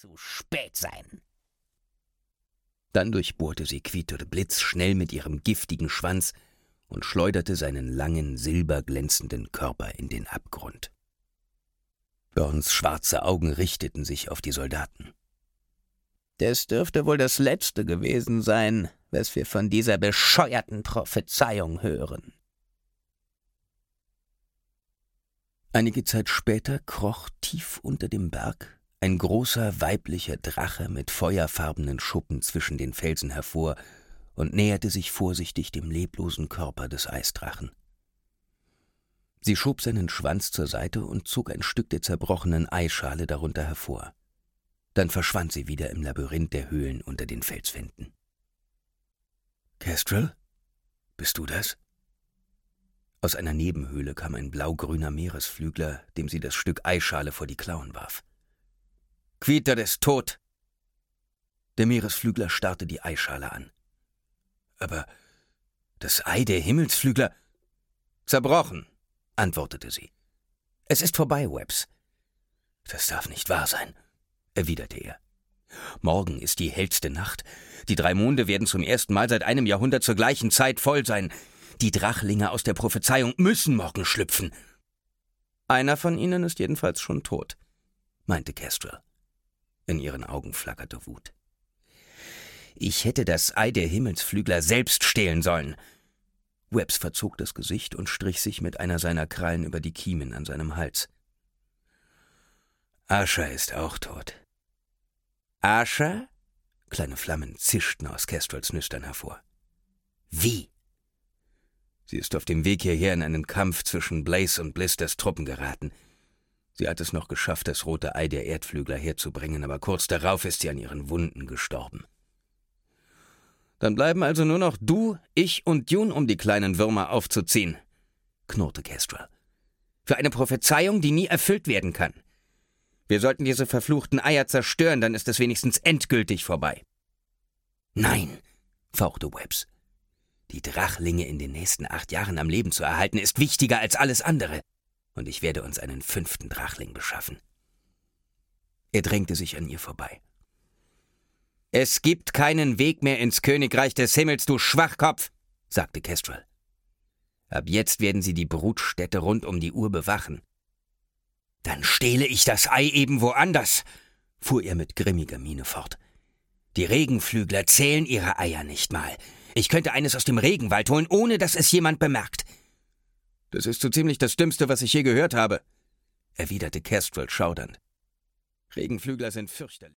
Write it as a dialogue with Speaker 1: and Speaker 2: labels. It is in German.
Speaker 1: zu spät sein.
Speaker 2: Dann durchbohrte sie Quito blitzschnell mit ihrem giftigen Schwanz und schleuderte seinen langen, silberglänzenden Körper in den Abgrund. Burns schwarze Augen richteten sich auf die Soldaten.
Speaker 1: Das dürfte wohl das Letzte gewesen sein, was wir von dieser bescheuerten Prophezeiung hören.
Speaker 2: Einige Zeit später kroch tief unter dem Berg ein großer weiblicher Drache mit feuerfarbenen Schuppen zwischen den Felsen hervor und näherte sich vorsichtig dem leblosen Körper des Eisdrachen. Sie schob seinen Schwanz zur Seite und zog ein Stück der zerbrochenen Eischale darunter hervor. Dann verschwand sie wieder im Labyrinth der Höhlen unter den Felswänden. »Kestrel, bist du das?« Aus einer Nebenhöhle kam ein blaugrüner Meeresflügler, dem sie das Stück Eischale vor die Klauen warf. »Quito ist tot!« Der Meeresflügler starrte die Eischale an. »Aber das Ei der Himmelsflügler?« »Zerbrochen«, antwortete sie. »Es ist vorbei, Webbs.« »Das darf nicht wahr sein«, erwiderte er. »Morgen ist die hellste Nacht. Die 3 Monde werden zum ersten Mal seit einem Jahrhundert zur gleichen Zeit voll sein. Die Drachlinge aus der Prophezeiung müssen morgen schlüpfen.« »Einer von ihnen ist jedenfalls schon tot«, meinte Kestrel. In ihren Augen flackerte Wut. »Ich hätte das Ei der Himmelsflügler selbst stehlen sollen.« Webbs verzog das Gesicht und strich sich mit einer seiner Krallen über die Kiemen an seinem Hals. »Asha ist auch tot.« »Asha?« Kleine Flammen zischten aus Kestrels Nüstern hervor. »Wie?« »Sie ist auf dem Weg hierher in einen Kampf zwischen Blaze und Blisters Truppen geraten. Sie hat es noch geschafft, das rote Ei der Erdflügler herzubringen, aber kurz darauf ist sie an ihren Wunden gestorben.« »Dann bleiben also nur noch du, ich und Dune, um die kleinen Würmer aufzuziehen«, knurrte Kestrel. »Für eine Prophezeiung, die nie erfüllt werden kann. Wir sollten diese verfluchten Eier zerstören, dann ist es wenigstens endgültig vorbei.« »Nein«, fauchte Webbs. »Die Drachlinge in den nächsten 8 Jahren am Leben zu erhalten, ist wichtiger als alles andere. Und ich werde uns einen 5. Drachling beschaffen.« Er drängte sich an ihr vorbei. »Es gibt keinen Weg mehr ins Königreich des Himmels, du Schwachkopf«, sagte Kestrel. »Ab jetzt werden sie die Brutstätte rund um die Uhr bewachen.« »Dann stehle ich das Ei eben woanders«, fuhr er mit grimmiger Miene fort. »Die Regenflügler zählen ihre Eier nicht mal. Ich könnte eines aus dem Regenwald holen, ohne dass es jemand bemerkt.« »Das ist so ziemlich das Dümmste, was ich je gehört habe«, erwiderte Kestrel schaudernd. »Regenflügler sind fürchterlich.«